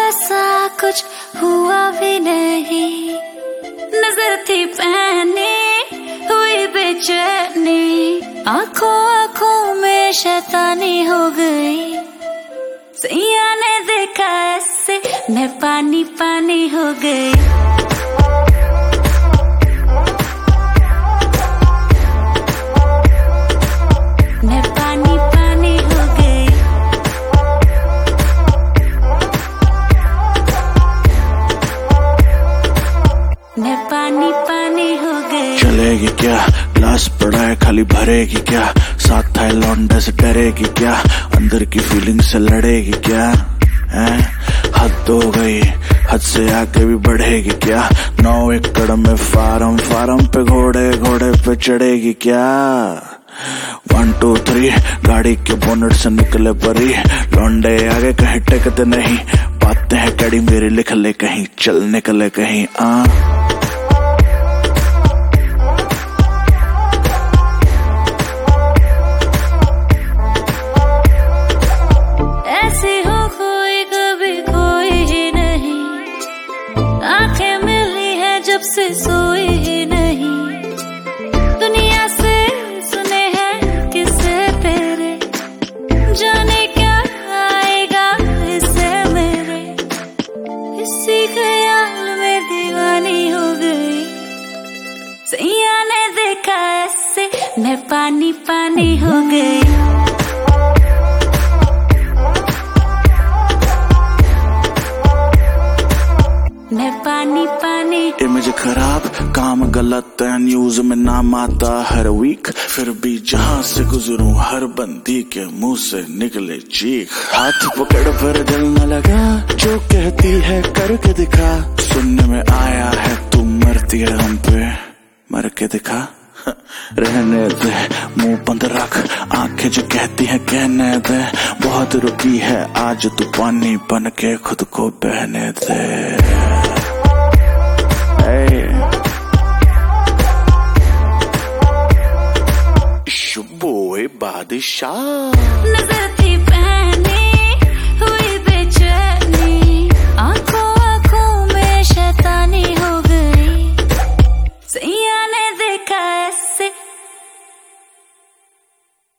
ऐसा कुछ हुआ भी नहीं, नजर थी पहने हुई बेचैनी, आंखों आंखों में शैतानी हो गई। सैया ने देखा ऐसे मैं पानी पानी हो गई। मैं पानी पानी हो गई। मैं पानी पानी हो गई। चलेगी क्या, ग्लास पड़ा है खाली भरेगी क्या, साथ है लौंडे से डरेगी क्या, अंदर की फीलिंग से लड़ेगी क्या, हैं? हद हो गई, हद से आगे भी बढ़ेगी क्या, 9 एकड़ में फार्म, फार्म पे घोड़े, घोड़े पे चढ़ेगी क्या। 1 2 3 गाड़ी के बोनट से निकले परी, लौंडे आगे कहीं टेकते नहीं, बातें हैं कड़ी मेरी लिख ले कहीं, चल निकले कहीं। ऐसी हो कोई कभी कोई ही नहीं, आंखें मिली है जब से सोई ही नहीं, दुनिया से सुने हैं किस्से तेरे, जाने क्या आएगा इससे मेरे, इसी ख्याल में दीवानी हो गई। सैया ने देखा ऐसे मैं पानी पानी हो गई। मैं पानी पानी। इमेज खराब, काम गलत है, न्यूज में नाम आता हर वीक, फिर भी जहां से गुजरूं हर बंदी के मुंह से निकले चीख। हाथ पकड़ पर दिल न लगा, जो कहती है करके दिखा, सुनने में आया है तू मरती है हम पे, मर के दिखा। रहने दे, मुंह बंद रख, आंखें जो कहती हैं कहने दे, बहुत रुकी है आज तू पानी बन के खुद को बहने दे। Boy बादशाह। नजर थी